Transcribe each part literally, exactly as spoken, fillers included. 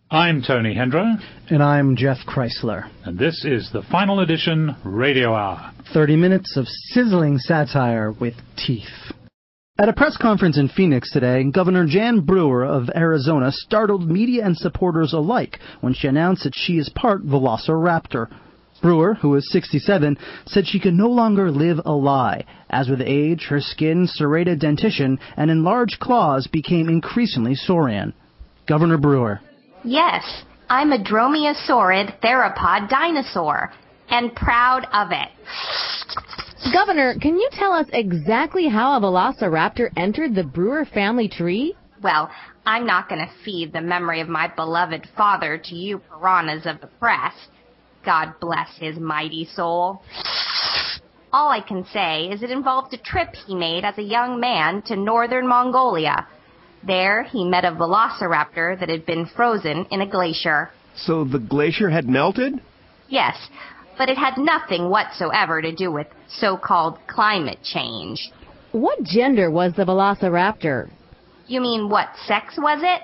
I'm Tony Hendra. And I'm Jeff Chrysler. And this is the Final Edition Radio Hour. thirty minutes of sizzling satire with teeth. At a press conference in Phoenix today, Governor Jan Brewer of Arizona startled media and supporters alike when she announced that she is part Velociraptor. Brewer, who is sixty-seven, said she could no longer live a lie. As with age, her skin, serrated dentition, and enlarged claws became increasingly saurian. Governor Brewer. Yes, I'm a dromaeosaurid theropod dinosaur, and proud of it. Governor, can you tell us exactly how a velociraptor entered the Brewer family tree? Well, I'm not going to feed the memory of my beloved father to you piranhas of the press. God bless his mighty soul. All I can say is it involved a trip he made as a young man to northern Mongolia. There, he met a velociraptor that had been frozen in a glacier. So the glacier had melted? Yes, but it had nothing whatsoever to do with so-called climate change. What gender was the velociraptor? You mean what sex was it?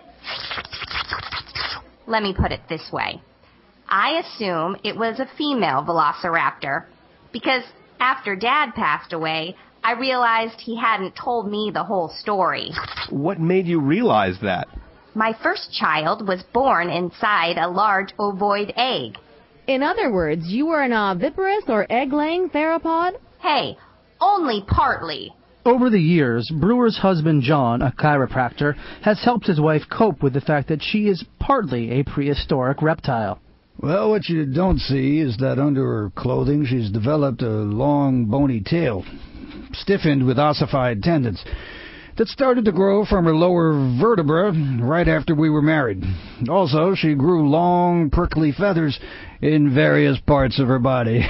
Let me put it this way. I assume it was a female velociraptor, because after Dad passed away, I realized he hadn't told me the whole story. What made you realize that? My first child was born inside a large ovoid egg. In other words, you were an oviparous or egg-laying theropod? Hey, only partly. Over the years, Brewer's husband John, a chiropractor, has helped his wife cope with the fact that she is partly a prehistoric reptile. Well, what you don't see is that under her clothing she's developed a long, bony tail, stiffened with ossified tendons, that started to grow from her lower vertebra right after we were married. Also, she grew long, prickly feathers in various parts of her body.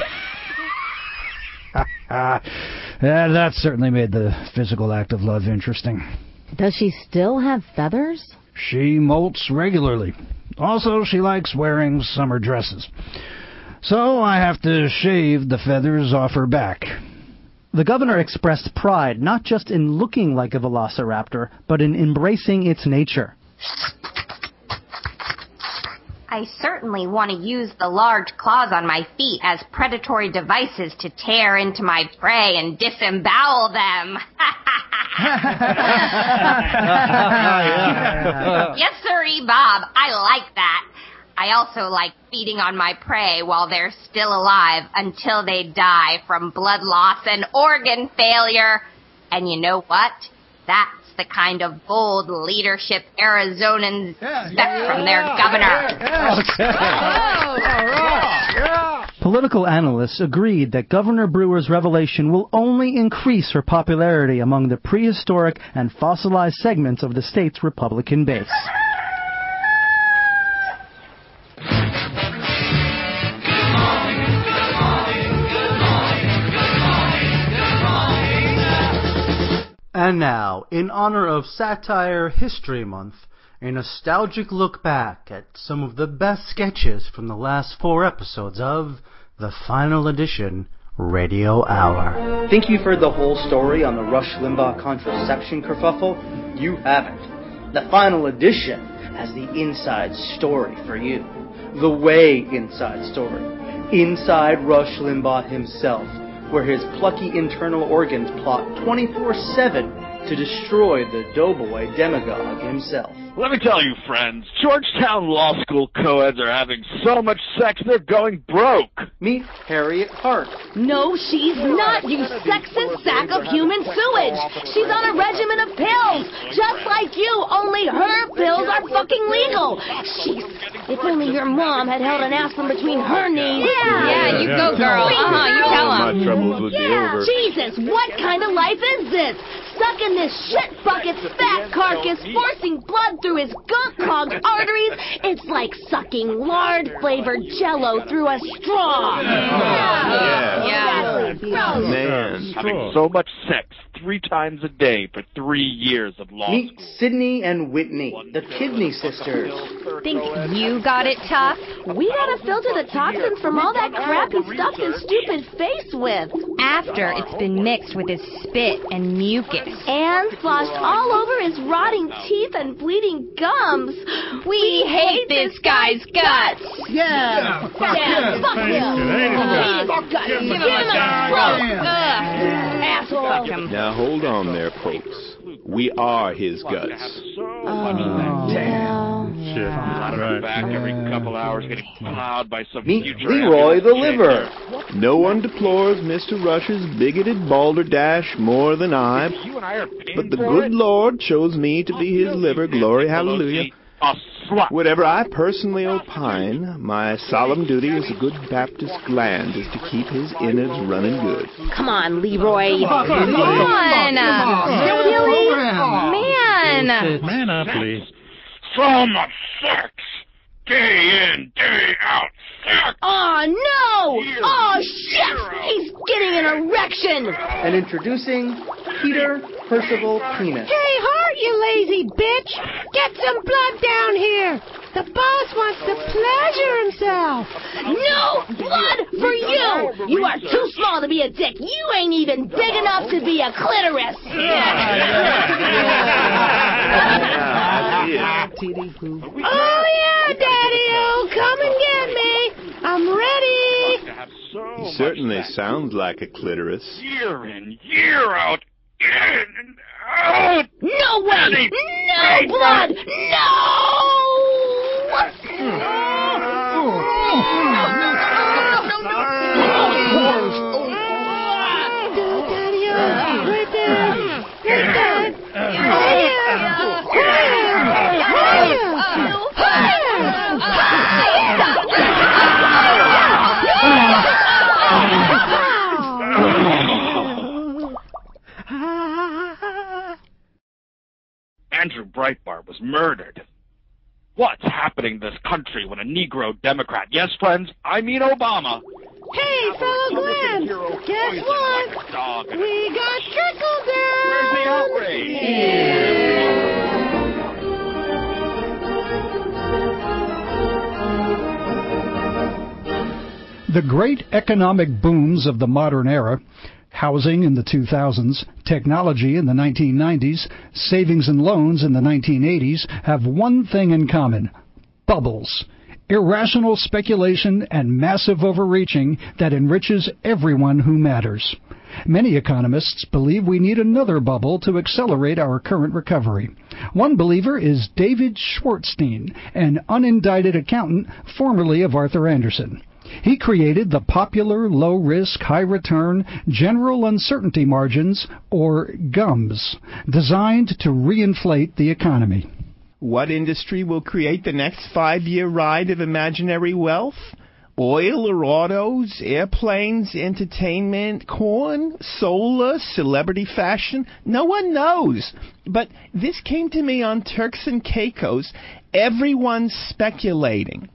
Yeah, that certainly made the physical act of love interesting. Does she still have feathers? She molts regularly. Also, she likes wearing summer dresses. So I have to shave the feathers off her back. The governor expressed pride not just in looking like a velociraptor, but in embracing its nature. I certainly want to use the large claws on my feet as predatory devices to tear into my prey and disembowel them. Yes, sirree, Bob. I like that. I also like feeding on my prey while they're still alive until they die from blood loss and organ failure. And you know what? That's the kind of bold leadership Arizonans expect yeah, from their yeah, governor. Yeah, yeah. Political analysts agreed that Governor Brewer's revelation will only increase her popularity among the prehistoric and fossilized segments of the state's Republican base. And now, in honor of Satire History Month, a nostalgic look back at some of the best sketches from the last four episodes of the Final Edition Radio Hour. Think you've heard the whole story on the Rush Limbaugh contraception kerfuffle? You haven't. The Final Edition has the inside story for you. The way inside story. Inside Rush Limbaugh himself, where his plucky internal organs plot twenty-four seven to destroy the doughboy demagogue himself. Let me tell you, friends, Georgetown Law School co-eds are having so much sex they're going broke. Meet Harriet Hart. No, she's not, you sexist sack of human sewage. She's on a regimen of pills, just like you, only her pills are fucking legal. She's... If only your mom had held an aspirin between her knees. Yeah, yeah, you go, girl. Uh-huh, you tell him. My troubles would be over. Jesus, what kind of life is this? Sucking this shit bucket's fat carcass, forcing blood through his gunk-clogged arteries. It's like sucking lard-flavored Jell-O through a straw. Yeah. Yeah. Exactly. Man, having so much sex, three times a day for three years of law Meet school. Sydney and Whitney, the Kidney Sisters. Think you got it tough? We gotta filter the toxins from all that crap he stuffed his stupid face with. After it's been mixed with his spit and mucus. And sloshed all over his rotting teeth and bleeding gums. We hate this guy's guts. Yeah. Fuck yeah, fuck him. Hate his guts. Give him a stroke. Asshole. Now hold on there, folks. We are his guts. Oh, damn. Shit. Right. Back every couple hours getting plowed by some Meet future Leroy the Liver. No one deplores Mister Rush's bigoted balderdash more than I, but the good Lord chose me to be his liver, glory hallelujah. Whatever I personally opine, my solemn duty as a good Baptist gland is to keep his innards running good. Come on, Leroy. Come on. Really? Man. Man up, Lee. So much sex! Day in, day out, sex! Oh, no! Oh, shit! He's getting an erection! And introducing Peter Percival Penis. Hey, Hart, you lazy bitch! Get some blood down here! The boss wants to pleasure himself! No blood for you! You are too small to be a dick. You ain't even big enough to be a clitoris. Oh, yeah, Daddy-o, come and get me! I'm ready! He certainly sounds like a clitoris. Year in, year out, in and out! No way! No blood! No! Andrew Breitbart was murdered. What's happening in this country when a Negro Democrat, yes, friends, I mean Obama. Hey, fellow Glenn, guess what? Like a dog in a- We got trickle down! Where's the outrage? The great economic booms of the modern era, housing in the two thousands, technology in the nineteen nineties, savings and loans in the nineteen eighties, have one thing in common: bubbles. Irrational speculation and massive overreaching that enriches everyone who matters. Many economists believe we need another bubble to accelerate our current recovery. One believer is David Schwartzstein, an unindicted accountant formerly of Arthur Andersen. He created the popular low-risk, high-return general uncertainty margins, or GUMS, designed to reinflate the economy. What industry will create the next five-year ride of imaginary wealth? Oil or autos, airplanes, entertainment, corn, solar, celebrity fashion? No one knows. But this came to me on Turks and Caicos. Everyone's speculating.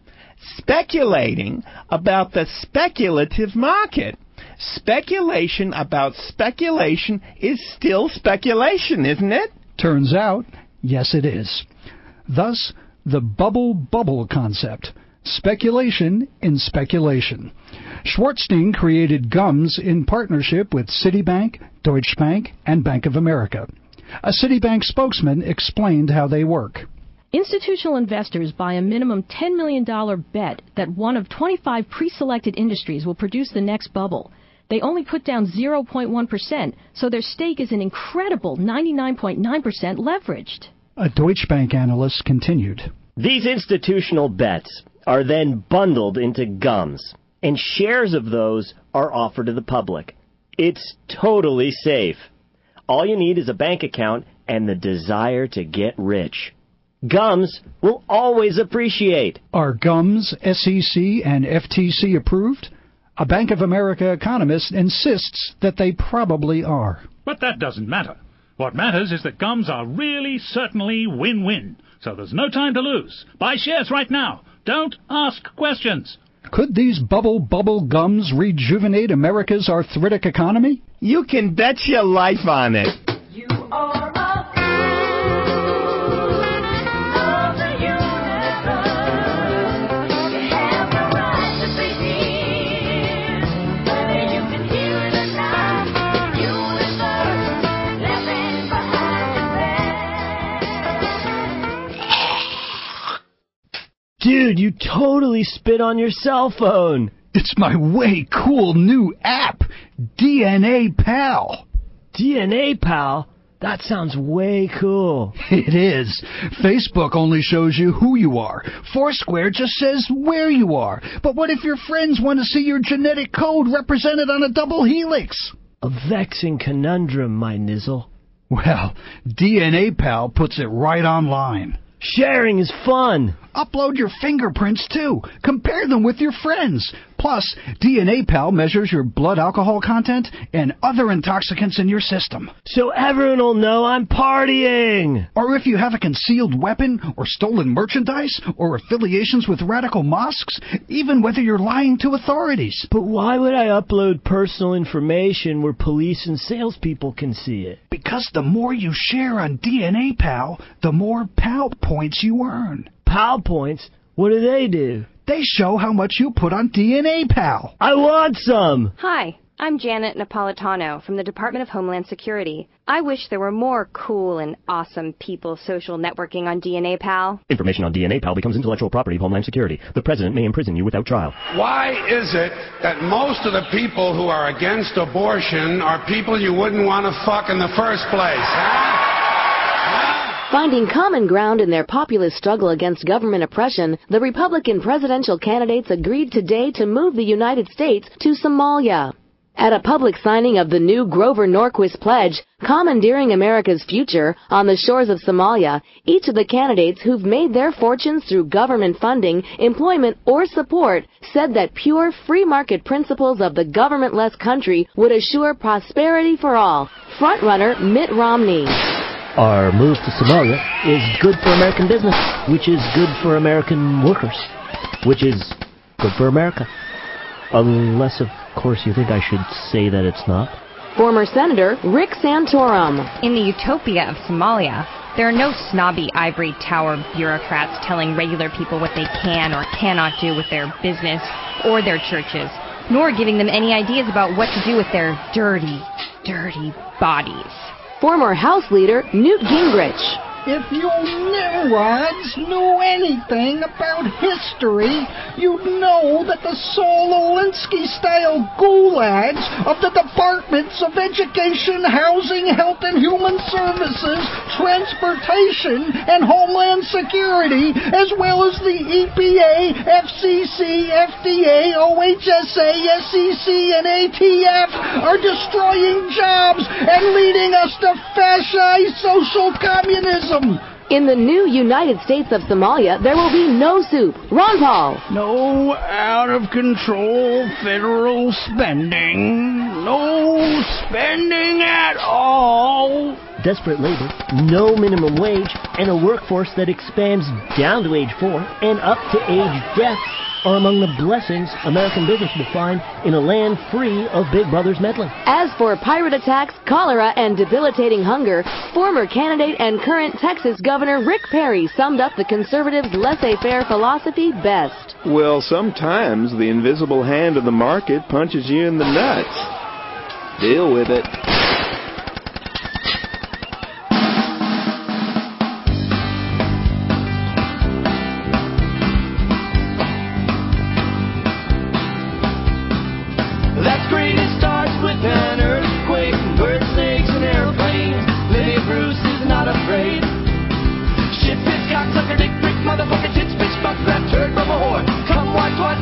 Speculating about the speculative market. Speculation about speculation is still speculation, isn't it? Turns out, yes it is. Thus, the bubble-bubble concept. Speculation in speculation. Schwartzstein created GUMS in partnership with Citibank, Deutsche Bank, and Bank of America. A Citibank spokesman explained how they work. Institutional investors buy a minimum ten million dollars bet that one of twenty-five pre-selected industries will produce the next bubble. They only put down zero point one percent, so their stake is an incredible ninety-nine point nine percent leveraged. A Deutsche Bank analyst continued. These institutional bets are then bundled into GUMS, and shares of those are offered to the public. It's totally safe. All you need is a bank account and the desire to get rich. GUMS will always appreciate. Are GUMS S E C and F T C approved? A Bank of America economist insists that they probably are. But that doesn't matter. What matters is that GUMS are really, certainly win-win. So there's no time to lose. Buy shares right now. Don't ask questions. Could these bubble bubble GUMS rejuvenate America's arthritic economy? You can bet your life on it. You are a fool of the universe. You have the right to be here, whether you can hear it or not. Universe, living behind the Dude, you totally spit on your cell phone. It's my way cool new app, D N A Pal. D N A Pal? That sounds way cool. It is. Facebook only shows you who you are. Foursquare just says where you are. But what if your friends want to see your genetic code represented on a double helix? A vexing conundrum, my nizzle. Well, D N A Pal puts it right online. Sharing is fun. Upload your fingerprints, too. Compare them with your friends. Plus, D N A Pal measures your blood alcohol content and other intoxicants in your system. So everyone will know I'm partying. Or if you have a concealed weapon or stolen merchandise or affiliations with radical mosques, even whether you're lying to authorities. But why would I upload personal information where police and salespeople can see it? Because the more you share on D N A Pal, the more Pal points you earn. Pal points? What do they do? They show how much you put on D N A Pal. I want some! Hi, I'm Janet Napolitano from the Department of Homeland Security. I wish there were more cool and awesome people social networking on D N A Pal. Information on D N A Pal becomes intellectual property of Homeland Security. The President may imprison you without trial. Why is it that most of the people who are against abortion are people you wouldn't want to fuck in the first place, huh? Finding common ground in their populist struggle against government oppression, the Republican presidential candidates agreed today to move the United States to Somalia. At a public signing of the new Grover Norquist pledge, Commandeering America's Future, on the shores of Somalia, each of the candidates who've made their fortunes through government funding, employment, or support said that pure free market principles of the government-less country would assure prosperity for all. Frontrunner Mitt Romney. Our move to Somalia is good for American business, which is good for American workers, which is good for America. Unless, of course, you think I should say that it's not. Former Senator Rick Santorum. In the utopia of Somalia, there are no snobby ivory tower bureaucrats telling regular people what they can or cannot do with their business or their churches, nor giving them any ideas about what to do with their dirty, dirty bodies. Former House Leader Newt Gingrich. If you Nimrods knew anything about history, you'd know that the Saul Alinsky-style gulags of the Departments of Education, Housing, Health and Human Services, Transportation, and Homeland Security, as well as the E P A, F C C, F D A, O H S A, S E C, and A T F, are destroying jobs and leading us to fascist social communism. In the new United States of Somalia, there will be no soup. Ron Paul. No out-of-control federal spending. No spending at all. Desperate labor, no minimum wage, and a workforce that expands down to age four and up to age death are among the blessings American business will find in a land free of Big Brother's meddling. As for pirate attacks, cholera, and debilitating hunger, former candidate and current Texas Governor Rick Perry summed up the conservatives' laissez-faire philosophy best. Well, sometimes the invisible hand of the market punches you in the nuts. Deal with it.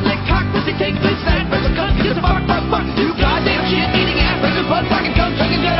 Take this, that, but the gun, get the fuck, fuck, fuck, you goddamn shit eating ass, like a butt fucking cum, chugging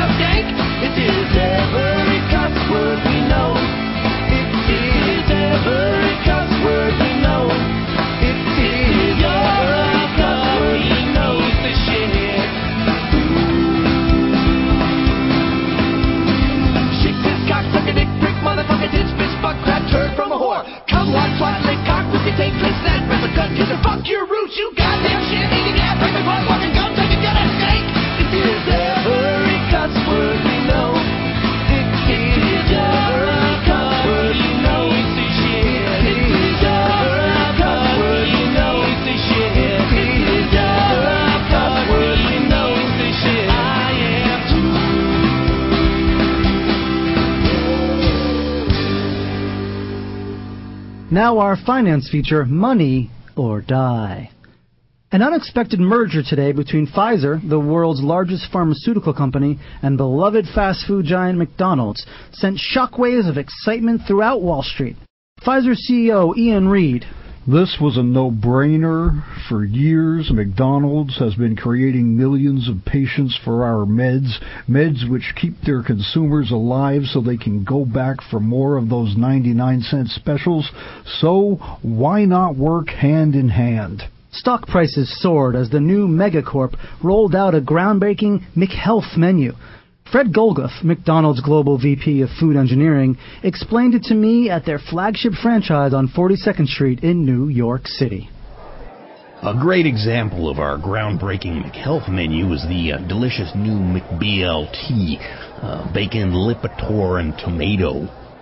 Now our finance feature, Money or Die. An unexpected merger today between Pfizer, the world's largest pharmaceutical company, and beloved fast food giant McDonald's sent shockwaves of excitement throughout Wall Street. Pfizer C E O Ian Reid. This was a no-brainer. For years, McDonald's has been creating millions of patients for our meds, meds which keep their consumers alive so they can go back for more of those ninety-nine cent specials. So, why not work hand in hand? Stock prices soared as the new Megacorp rolled out a groundbreaking McHealth menu. Fred Golgoth, McDonald's Global V P of Food Engineering, explained it to me at their flagship franchise on forty-second Street in New York City. A great example of our groundbreaking McHealth menu is the uh, delicious new McB L T, uh, bacon, Lipitor, and tomato.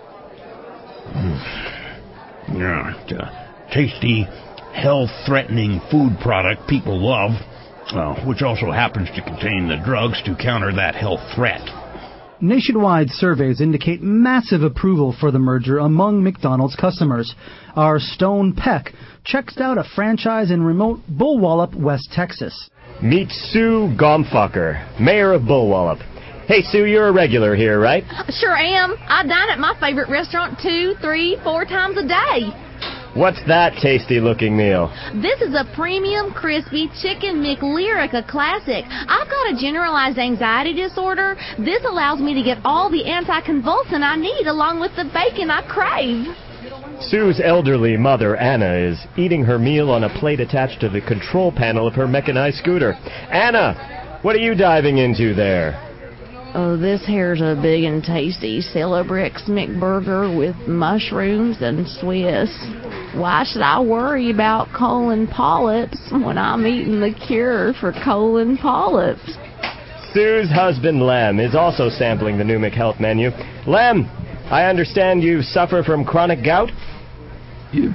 Mm. Yeah, it's a tasty, health-threatening food product people love. Uh, which also happens to contain the drugs to counter that health threat. Nationwide surveys indicate massive approval for the merger among McDonald's customers. Our Stone Peck checks out a franchise in remote Bullwallop, West Texas. Meet Sue Gomfucker, mayor of Bullwallop. Hey, Sue, you're a regular here, right? Sure am. I dine at my favorite restaurant two, three, four times a day. What's that tasty-looking meal? This is a premium, crispy chicken McLyrica classic. I've got a generalized anxiety disorder. This allows me to get all the anticonvulsant I need along with the bacon I crave. Sue's elderly mother, Anna, is eating her meal on a plate attached to the control panel of her mechanized scooter. Anna, what are you diving into there? Oh, this here's a big and tasty Celebrix McBurger with mushrooms and Swiss. Why should I worry about colon polyps when I'm eating the cure for colon polyps? Sue's husband, Lem, is also sampling the new McHealth menu. Lem, I understand you suffer from chronic gout? Yep.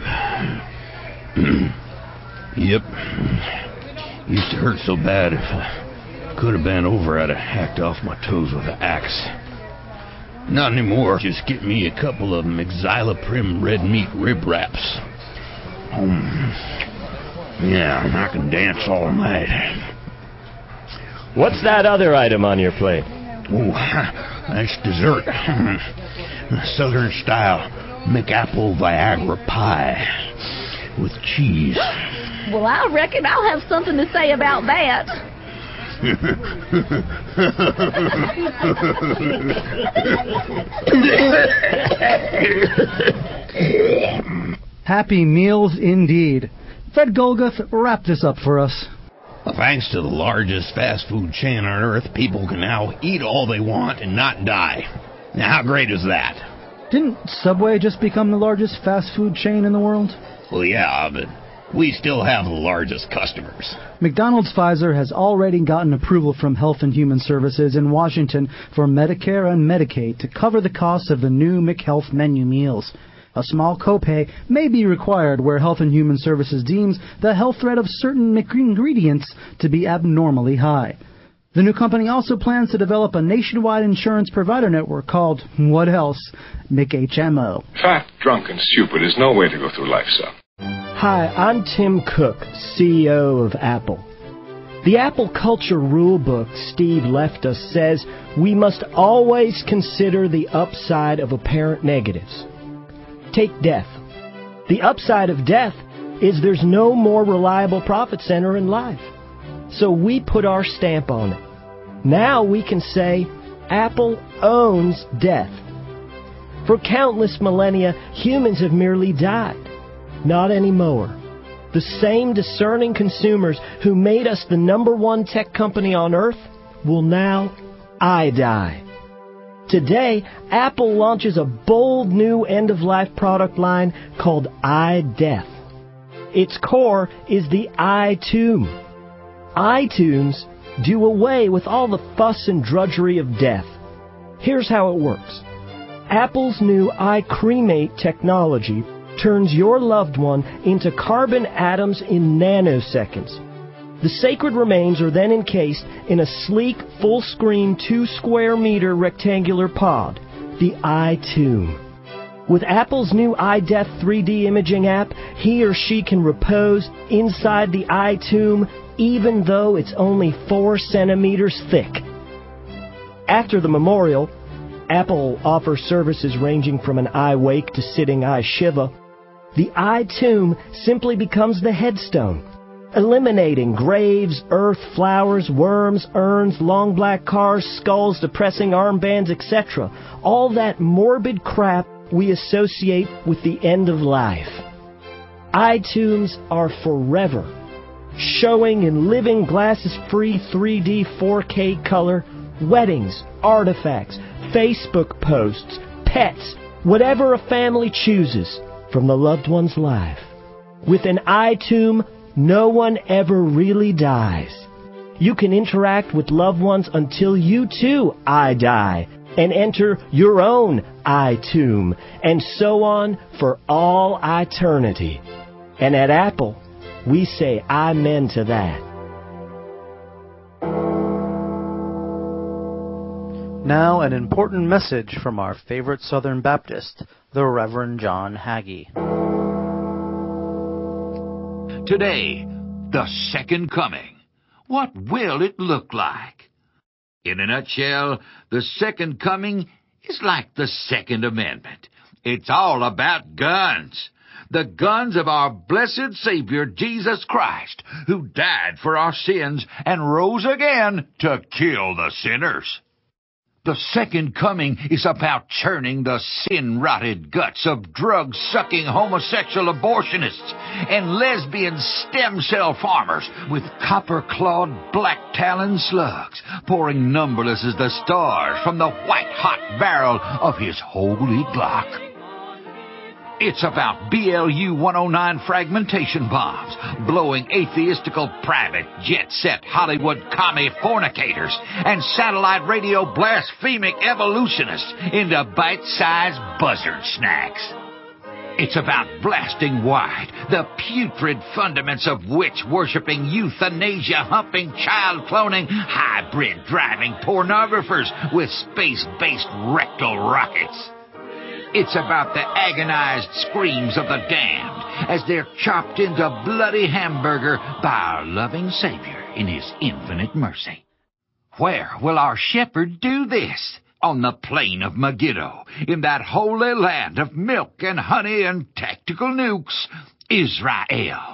Yep. Used to hurt so bad if I could have been over, I'd have hacked off my toes with an axe. Not anymore. Just get me a couple of Mexiloprim red meat rib wraps. Um, yeah, I can dance all night. What's that other item on your plate? Oh, that's dessert. Southern style McApple Viagra pie with cheese. Well, I reckon I'll have something to say about that. Happy meals indeed. Fred Golgoth, wrap this up for us. Thanks to the largest fast food chain on earth, people can now eat all they want and not die. Now, how great is that? Didn't Subway just become the largest fast food chain in the world? Well, yeah, but we still have the largest customers. McDonald's Pfizer has already gotten approval from Health and Human Services in Washington for Medicare and Medicaid to cover the cost of the new McHealth menu meals. A small copay may be required where Health and Human Services deems the health threat of certain ingredients to be abnormally high. The new company also plans to develop a nationwide insurance provider network called, what else, McHMO. Fat, drunk, and stupid is no way to go through life, sir. Hi, I'm Tim Cook, C E O of Apple. The Apple Culture Rulebook Steve left us says we must always consider the upside of apparent negatives. Take death. The upside of death is there's no more reliable profit center in life. So we put our stamp on it. Now we can say Apple owns death. For countless millennia, humans have merely died. Not anymore. The same discerning consumers who made us the number one tech company on earth will now I die. Today, Apple launches a bold new end-of-life product line called iDeath. Its core is the iTomb. iTunes do away with all the fuss and drudgery of death. Here's how it works. Apple's new iCremate technology turns your loved one into carbon atoms in nanoseconds. The sacred remains are then encased in a sleek, full-screen, two-square-meter rectangular pod, the iTomb. With Apple's new iDepth three D imaging app, he or she can repose inside the eye tomb even though it's only four centimeters thick. After the memorial, Apple offers services ranging from an eye wake to sitting eye shiva. The eye tomb simply becomes the headstone, eliminating graves, earth, flowers, worms, urns, long black cars, skulls, depressing armbands, et cetera. All that morbid crap we associate with the end of life. Eye tombs are forever, showing in living glasses-free three D four K color weddings, artifacts, Facebook posts, pets, whatever a family chooses from the loved one's life. With an eye tomb, no one ever really dies. You can interact with loved ones until you too I die and enter your own eye tomb, and so on for all eternity. And at Apple, we say amen to that. Now, an important message from our favorite Southern Baptist, the Reverend John Hagee. Today, the second coming. What will it look like? In a nutshell, the second coming is like the Second Amendment. It's all about guns. The guns of our blessed Savior, Jesus Christ, who died for our sins and rose again to kill the sinners. The second coming is about churning the sin-rotted guts of drug-sucking homosexual abortionists and lesbian stem cell farmers with copper-clawed black-taloned slugs pouring numberless as the stars from the white-hot barrel of his holy Glock. It's about B L U one oh nine fragmentation bombs, blowing atheistical private jet-set Hollywood commie fornicators and satellite radio blasphemic evolutionists into bite-sized buzzard snacks. It's about blasting wide the putrid fundaments of witch-worshipping, euthanasia-humping, child-cloning, hybrid-driving pornographers with space-based rectal rockets. It's about the agonized screams of the damned as they're chopped into bloody hamburger by our loving Savior in His infinite mercy. Where will our shepherd do this? On the plain of Megiddo, in that holy land of milk and honey and tactical nukes, Israel.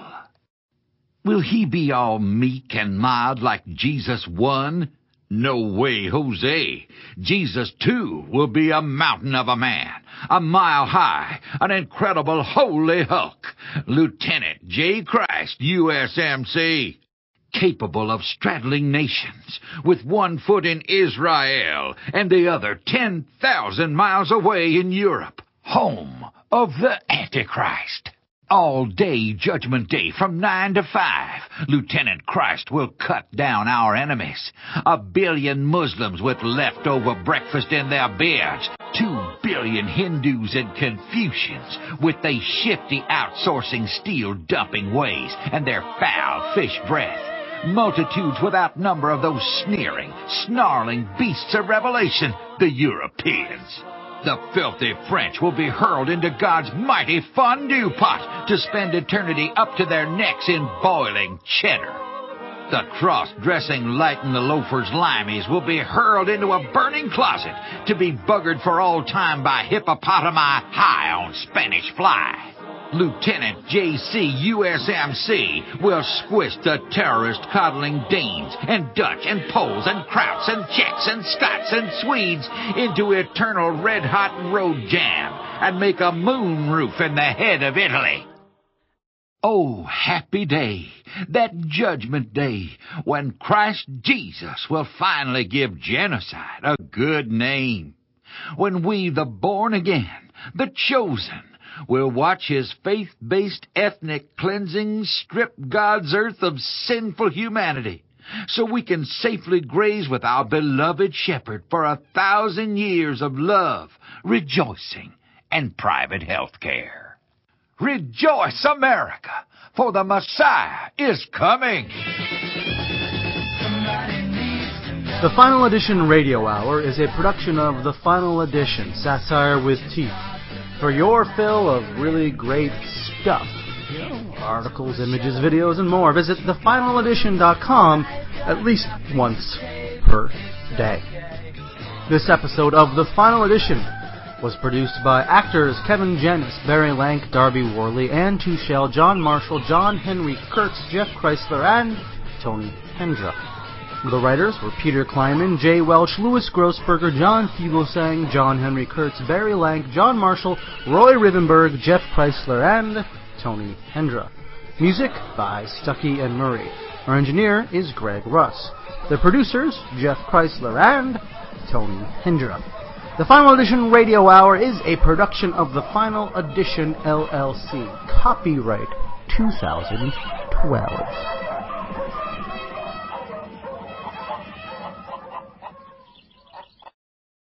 Will He be all meek and mild like Jesus one? No way, Jose. Jesus, too, will be a mountain of a man, a mile high, an incredible holy Hulk, Lieutenant J. Christ, U S M C, capable of straddling nations, with one foot in Israel and the other ten thousand miles away in Europe, home of the Antichrist. All day Judgment Day from nine to five, Lieutenant Christ will cut down our enemies. A billion Muslims with leftover breakfast in their beards. Two billion Hindus and Confucians with their shifty outsourcing steel-dumping ways and their foul fish breath. Multitudes without number of those sneering, snarling beasts of Revelation, the Europeans. The filthy French will be hurled into God's mighty fondue pot to spend eternity up to their necks in boiling cheddar. The cross-dressing light and the loafers' limeys will be hurled into a burning closet to be buggered for all time by hippopotami high on Spanish fly. Lieutenant J C U S M C will squish the terrorist-coddling Danes and Dutch and Poles and Krauts and Czechs and Scots and Swedes into eternal red-hot road jam and make a moon roof in the head of Italy. Oh, happy day, that judgment day, when Christ Jesus will finally give genocide a good name. When we, the born again, the chosen, will watch His faith-based ethnic cleansing strip God's earth of sinful humanity, so we can safely graze with our beloved shepherd for a thousand years of love, rejoicing, and private health care. Rejoice, America, for the Messiah is coming. The Final Edition Radio Hour is a production of The Final Edition, Satire with Teeth. For your fill of really great stuff, you know, articles, images, videos, and more, visit the final edition dot com at least once per day. This episode of The Final Edition was produced by actors Kevin Janis, Barry Lank, Darby Worley, Ann Tuchel, John Marshall, John Henry Kurtz, Jeff Chrysler, and Tony Hendra. The writers were Peter Kleiman, Jay Welch, Louis Grossberger, John Fugelsang, John Henry Kurtz, Barry Lank, John Marshall, Roy Rivenberg, Jeff Chrysler, and Tony Hendra. Music by Stuckey and Murray. Our engineer is Greg Russ. The producers, Jeff Chrysler and Tony Hendra. The Final Edition Radio Hour is a production of The Final Edition, L L C. Copyright two thousand twelve.